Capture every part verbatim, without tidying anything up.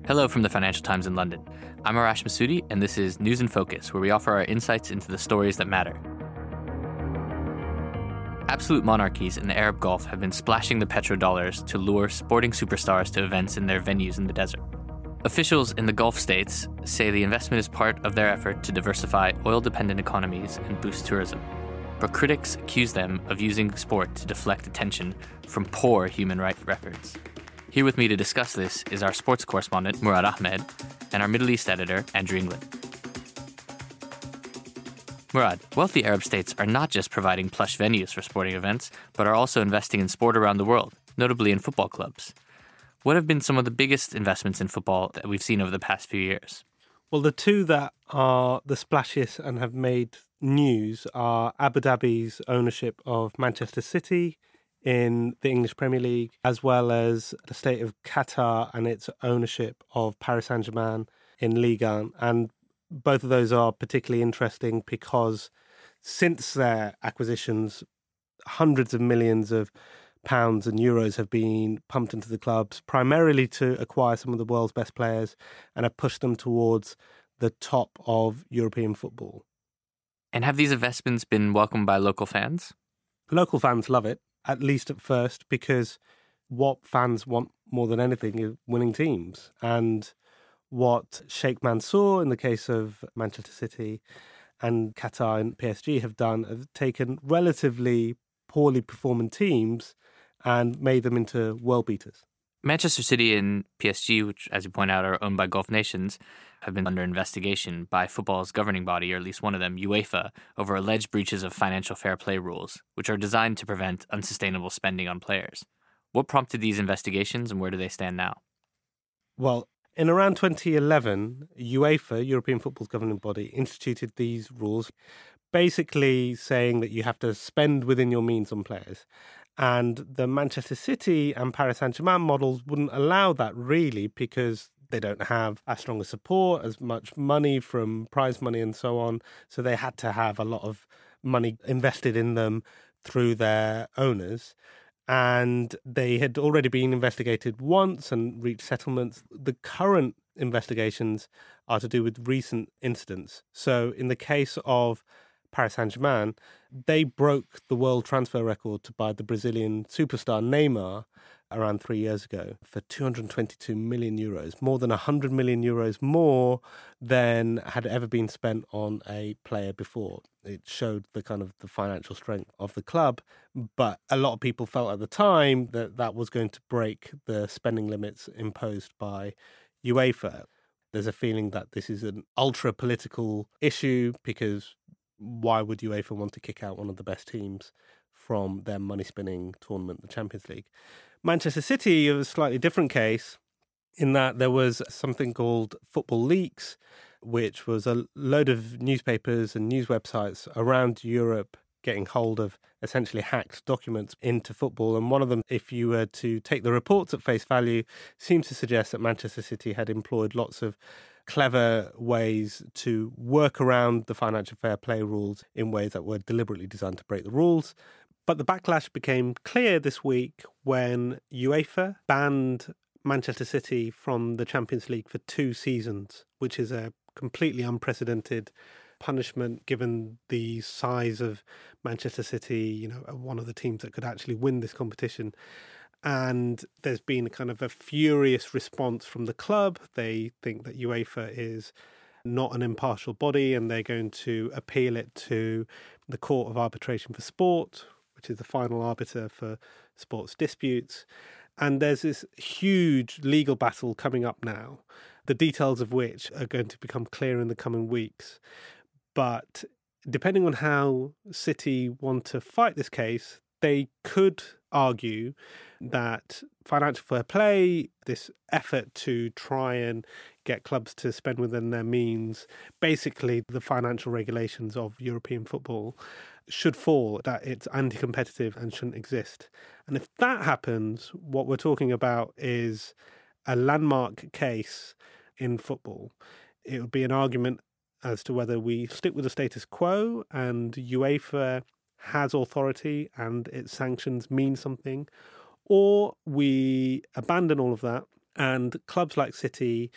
Hello from the Financial Times in London. I'm Arash Massoudi, and this is News in Focus, where we offer our insights into the stories that matter. Absolute monarchies in the Arab Gulf have been splashing the petrodollars to lure sporting superstars to events in their venues in the desert. Officials in the Gulf states say the investment is part of their effort to diversify oil-dependent economies and boost tourism. But critics accuse them of using sport to deflect attention from poor human rights records. Here with me to discuss this is our sports correspondent, Murad Ahmed, and our Middle East editor, Andrew England. Murad, wealthy Arab states are not just providing plush venues for sporting events, but are also investing in sport around the world, notably in football clubs. What have been some of the biggest investments in football that we've seen over the past few years? Well, the two that are the splashiest and have made news are Abu Dhabi's ownership of Manchester City in the English Premier League, as well as the state of Qatar and its ownership of Paris Saint-Germain in Ligue one. And both of those are particularly interesting because since their acquisitions, hundreds of millions of pounds and euros have been pumped into the clubs, primarily to acquire some of the world's best players and have pushed them towards the top of European football. And have these investments been welcomed by local fans? Local fans love it, at least at first, because what fans want more than anything is winning teams. And what Sheikh Mansour, in the case of Manchester City, and Qatar and P S G have done, have taken relatively poorly performing teams and made them into world beaters. Manchester City and P S G, which, as you point out, are owned by Gulf nations, have been under investigation by football's governing body, or at least one of them, UEFA, over alleged breaches of financial fair play rules, which are designed to prevent unsustainable spending on players. What prompted these investigations, and where do they stand now? Well, in around twenty eleven, UEFA, European football's governing body, instituted these rules, basically saying that you have to spend within your means on players. And the Manchester City and Paris Saint-Germain models wouldn't allow that, really, because they don't have as strong a support, as much money from prize money and so on. So they had to have a lot of money invested in them through their owners. And they had already been investigated once and reached settlements. The current investigations are to do with recent incidents. So in the case of Paris Saint-Germain, they broke the world transfer record to buy the Brazilian superstar Neymar around three years ago for two hundred twenty-two million euros, more than one hundred million euros more than had ever been spent on a player before. It showed the kind of the financial strength of the club, but a lot of people felt at the time that that was going to break the spending limits imposed by UEFA. There's a feeling that this is an ultra-political issue because why would UEFA want to kick out one of the best teams from their money-spinning tournament, the Champions League? Manchester City is a slightly different case in that there was something called Football Leaks, which was a load of newspapers and news websites around Europe getting hold of essentially hacked documents into football. And one of them, if you were to take the reports at face value, seems to suggest that Manchester City had employed lots of clever ways to work around the financial fair play rules in ways that were deliberately designed to break the rules. But the backlash became clear this week when UEFA banned Manchester City from the Champions League for two seasons, which is a completely unprecedented punishment given the size of Manchester City, you know, one of the teams that could actually win this competition. And there's been kind of a furious response from the club. They think that UEFA is not an impartial body and they're going to appeal it to the Court of Arbitration for Sport, which is the final arbiter for sports disputes. And there's this huge legal battle coming up now, the details of which are going to become clear in the coming weeks. But depending on how City want to fight this case, they could argue that financial fair play, this effort to try and get clubs to spend within their means, basically the financial regulations of European football, should fall, that it's anti-competitive and shouldn't exist. And if that happens, what we're talking about is a landmark case in football. It would be an argument as to whether we stick with the status quo and UEFA has authority and its sanctions mean something, or we abandon all of that And clubs like City,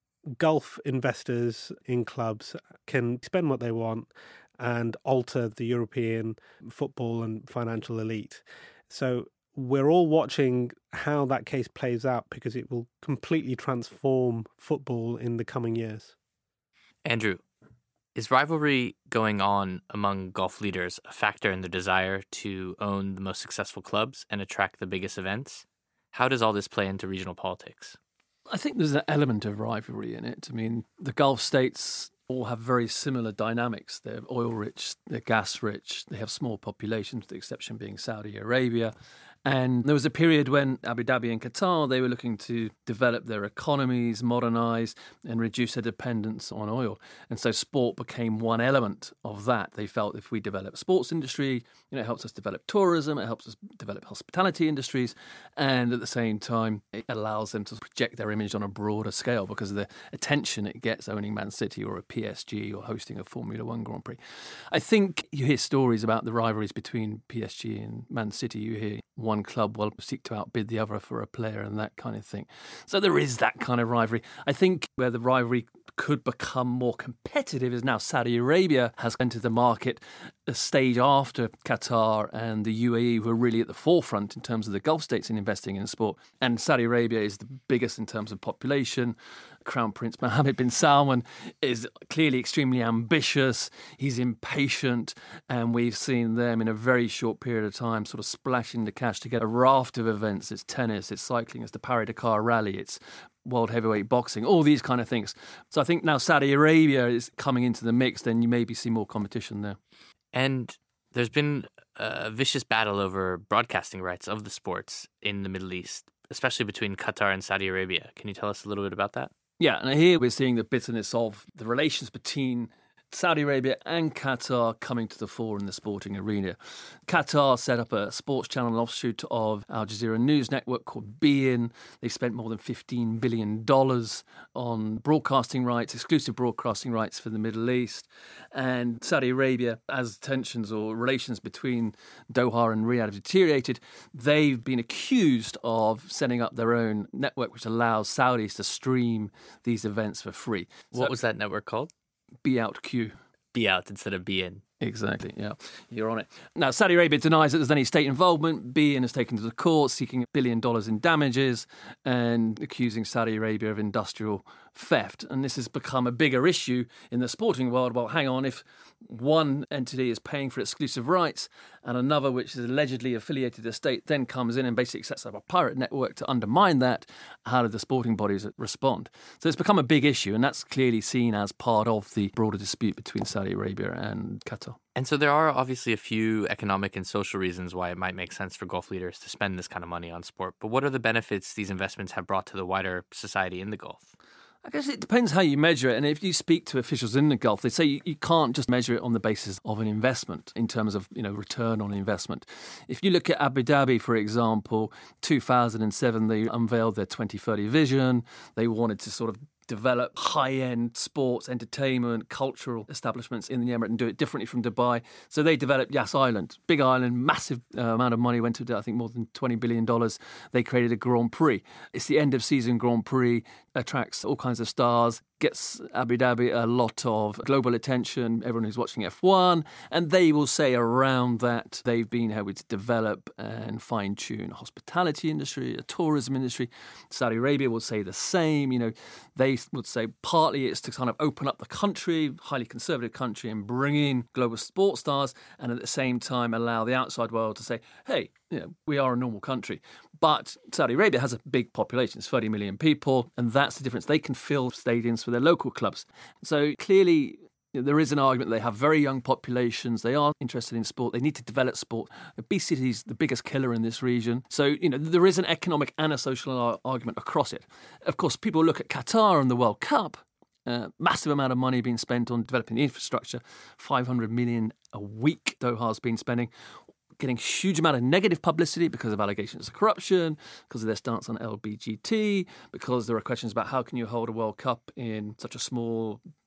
golf investors in clubs can spend what they want and alter the European football and financial elite. So we're all watching how that case plays out because it will completely transform football in the coming years. Andrew, is rivalry going on among golf leaders a factor in their desire to own the most successful clubs and attract the biggest events? How does all this play into regional politics? I think there's an element of rivalry in it. I mean, the Gulf states all have very similar dynamics. They're oil-rich, they're gas-rich, they have small populations, with the exception being Saudi Arabia. And there was a period when Abu Dhabi and Qatar, they were looking to develop their economies, modernise and reduce their dependence on oil. And so sport became one element of that. They felt if we develop sports industry, you know, it helps us develop tourism, it helps us develop hospitality industries. And at the same time, it allows them to project their image on a broader scale because of the attention it gets owning Man City or a P S G or hosting a Formula One Grand Prix. I think you hear stories about the rivalries between P S G and Man City. You hear one club will seek to outbid the other for a player and that kind of thing. So there is that kind of rivalry. I think where the rivalry could become more competitive is now Saudi Arabia has entered the market a stage after Qatar and the U A E, who are really at the forefront in terms of the Gulf states in investing in sport. And Saudi Arabia is the biggest in terms of population. Crown Prince Mohammed bin Salman is clearly extremely ambitious. He's impatient, and we've seen them in a very short period of time sort of splashing the cash to get a raft of events. It's tennis, it's cycling, it's the Paris-Dakar Rally, it's world heavyweight boxing, all these kind of things. So I think now Saudi Arabia is coming into the mix, then you maybe see more competition there. And there's been a vicious battle over broadcasting rights of the sports in the Middle East, especially between Qatar and Saudi Arabia. Can you tell us a little bit about that? Yeah, and here we're seeing the bitterness of the relations between Saudi Arabia and Qatar coming to the fore in the sporting arena. Qatar set up a sports channel offshoot of Al Jazeera News Network called beIN. They spent more than fifteen billion dollars on broadcasting rights, exclusive broadcasting rights for the Middle East. And Saudi Arabia, as tensions or relations between Doha and Riyadh have deteriorated, they've been accused of setting up their own network which allows Saudis to stream these events for free. What so, was that network called? Be Out Q. Be Out instead of Be In. Exactly, yeah. You're on it. Now, Saudi Arabia denies that there's any state involvement. beIN has taken to the court, seeking a billion dollars in damages and accusing Saudi Arabia of industrial theft. And this has become a bigger issue in the sporting world. Well, hang on, if one entity is paying for exclusive rights and another, which is allegedly affiliated to the state, then comes in and basically sets up a pirate network to undermine that, how do the sporting bodies respond? So it's become a big issue, and that's clearly seen as part of the broader dispute between Saudi Arabia and Qatar. And so there are obviously a few economic and social reasons why it might make sense for golf leaders to spend this kind of money on sport. But what are the benefits these investments have brought to the wider society in the Gulf? I guess it depends how you measure it. And if you speak to officials in the Gulf, they say you, you can't just measure it on the basis of an investment in terms of, you know, return on investment. If you look at Abu Dhabi, for example, two thousand seven, they unveiled their twenty thirty vision. They wanted to sort of develop high-end sports, entertainment, cultural establishments in the Emirate and do it differently from Dubai. So they developed Yas Island, big island, massive uh, amount of money went to, I think, more than twenty billion dollars. They created a Grand Prix. It's the end-of-season Grand Prix, attracts all kinds of stars, gets Abu Dhabi a lot of global attention, everyone who's watching F one, and they will say around that they've been able to develop and fine-tune a hospitality industry, a tourism industry. Saudi Arabia will say the same. You know, they would say partly it's to kind of open up the country, highly conservative country, and bring in global sports stars, and at the same time allow the outside world to say, hey, you know, we are a normal country. But Saudi Arabia has a big population, it's thirty million people, and that's the difference. They can fill stadiums for their local clubs. So clearly, there is an argument that they have very young populations. They are interested in sport. They need to develop sport. Obesity is the biggest killer in this region. So, you know, there is an economic and a social argument across it. Of course, people look at Qatar and the World Cup. Uh, massive amount of money being spent on developing the infrastructure. five hundred million a week Doha's been spending. Getting a huge amount of negative publicity because of allegations of corruption, because of their stance on L G B T, because there are questions about how can you hold a World Cup in such a small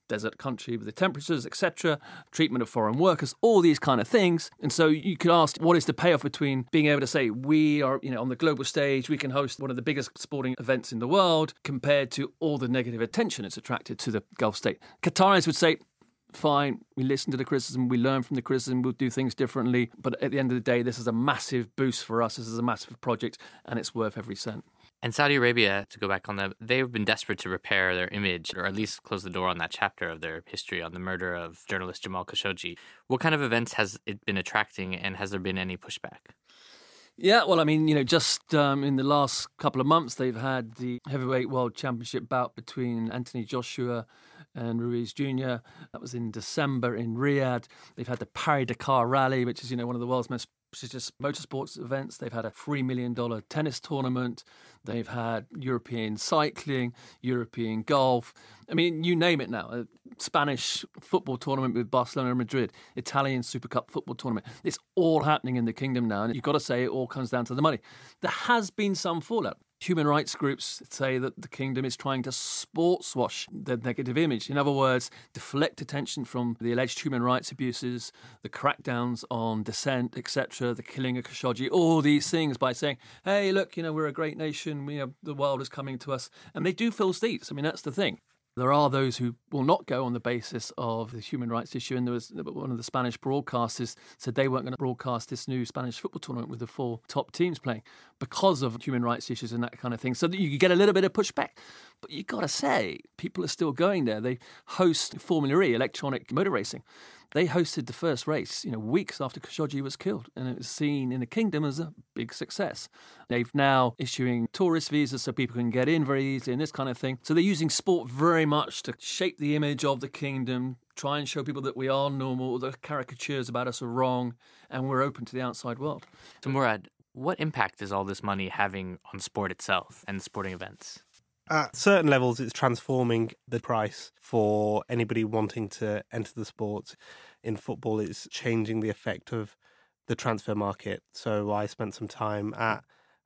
desert country with the temperatures, et cetera, treatment of foreign workers, all these kind of things. And so you could ask, what is the payoff between being able to say we are, you know, on the global stage, we can host one of the biggest sporting events in the world, compared to all the negative attention it's attracted to the Gulf state? Qataris would say, fine, we listen to the criticism, we learn from the criticism, we'll do things differently. But at the end of the day, this is a massive boost for us. This is a massive project, and it's worth every cent. And Saudi Arabia, to go back on that, they've been desperate to repair their image, or at least close the door on that chapter of their history on the murder of journalist Jamal Khashoggi. What kind of events has it been attracting, and has there been any pushback? Yeah, well, I mean, you know, just um, in the last couple of months, they've had the heavyweight world championship bout between Anthony Joshua and Ruiz Junior That was in December in Riyadh. They've had the Paris-Dakar Rally, which is, you know, one of the world's most prestigious motorsports events. They've had a three million dollars tennis tournament. They've had European cycling, European golf. I mean, you name it now. A Spanish football tournament with Barcelona and Madrid, Italian Super Cup football tournament. It's all happening in the kingdom now. And you've got to say it all comes down to the money. There has been some fallout. Human rights groups say that the kingdom is trying to sports wash the negative image. In other words, deflect attention from the alleged human rights abuses, the crackdowns on dissent, et cetera, the killing of Khashoggi, all these things by saying, hey, look, you know, we're a great nation, we have, the world is coming to us. And they do fill seats. I mean, that's the thing. There are those who will not go on the basis of the human rights issue. And there was one of the Spanish broadcasters said they weren't going to broadcast this new Spanish football tournament with the four top teams playing because of human rights issues and that kind of thing. So that you could get a little bit of pushback. But you've got to say, people are still going there. They host Formula E, electronic motor racing. They hosted the first race, you know, weeks after Khashoggi was killed, and it was seen in the kingdom as a big success. They've now issuing tourist visas so people can get in very easily and this kind of thing. So they're using sport very much to shape the image of the kingdom, try and show people that we are normal, the caricatures about us are wrong, and we're open to the outside world. So Murad, what impact is all this money having on sport itself and sporting events? At certain levels, it's transforming the price for anybody wanting to enter the sport. In football, it's changing the effect of the transfer market. So I spent some time at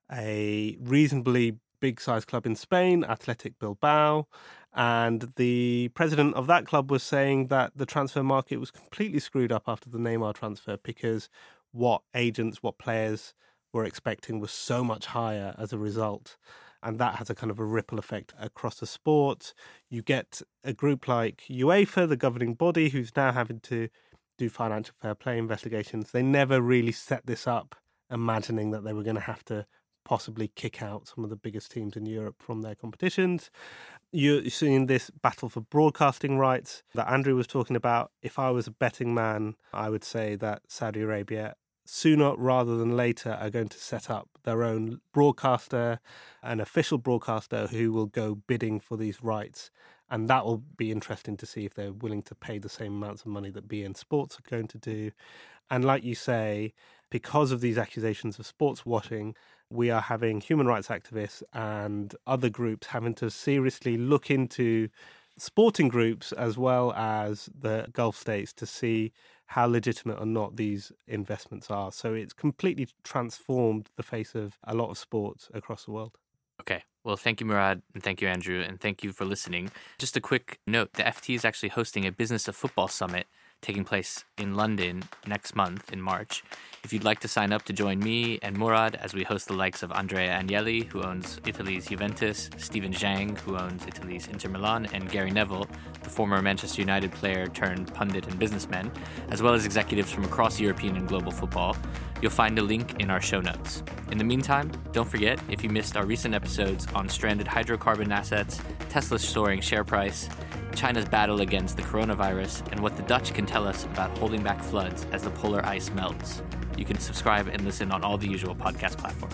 a reasonably big-sized club in Spain, Athletic Bilbao, and the president of that club was saying that the transfer market was completely screwed up after the Neymar transfer because what agents, what players were expecting was so much higher as a result. And that has a kind of a ripple effect across the sport. You get a group like UEFA, the governing body, who's now having to do financial fair play investigations. They never really set this up imagining that they were going to have to possibly kick out some of the biggest teams in Europe from their competitions. You're seeing this battle for broadcasting rights that Andrew was talking about. If I was a betting man, I would say that Saudi Arabia sooner rather than later are going to set up their own broadcaster, an official broadcaster who will go bidding for these rights. And that will be interesting to see if they're willing to pay the same amounts of money that B N Sports are going to do. And like you say, because of these accusations of sports washing, we are having human rights activists and other groups having to seriously look into sporting groups as well as the Gulf states to see how legitimate or not these investments are. So it's completely transformed the face of a lot of sports across the world. Okay. Well, thank you, Murad, and thank you, Andrew, and thank you for listening. Just a quick note, the F T is actually hosting a Business of Football Summit taking place in London next month in March. If you'd like to sign up to join me and Murad as we host the likes of Andrea Agnelli, who owns Italy's Juventus, Stephen Zhang, who owns Italy's Inter Milan, and Gary Neville, the former Manchester United player turned pundit and businessman, as well as executives from across European and global football, you'll find a link in our show notes. In the meantime, don't forget, if you missed our recent episodes on stranded hydrocarbon assets, Tesla's soaring share price, China's battle against the coronavirus, and what the Dutch can tell us about holding back floods as the polar ice melts, you can subscribe and listen on all the usual podcast platforms.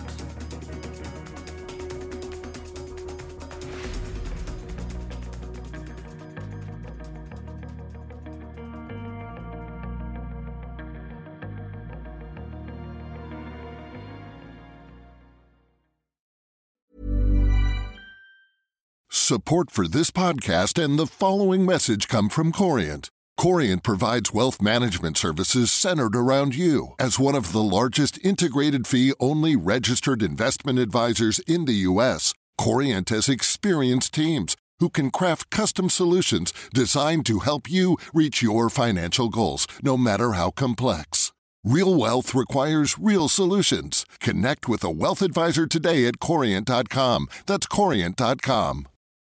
Support for this podcast and the following message come from Corient. Corient provides wealth management services centered around you. As one of the largest integrated fee-only registered investment advisors in the U S, Corient has experienced teams who can craft custom solutions designed to help you reach your financial goals, no matter how complex. Real wealth requires real solutions. Connect with a wealth advisor today at Corient dot com. That's Corient dot com.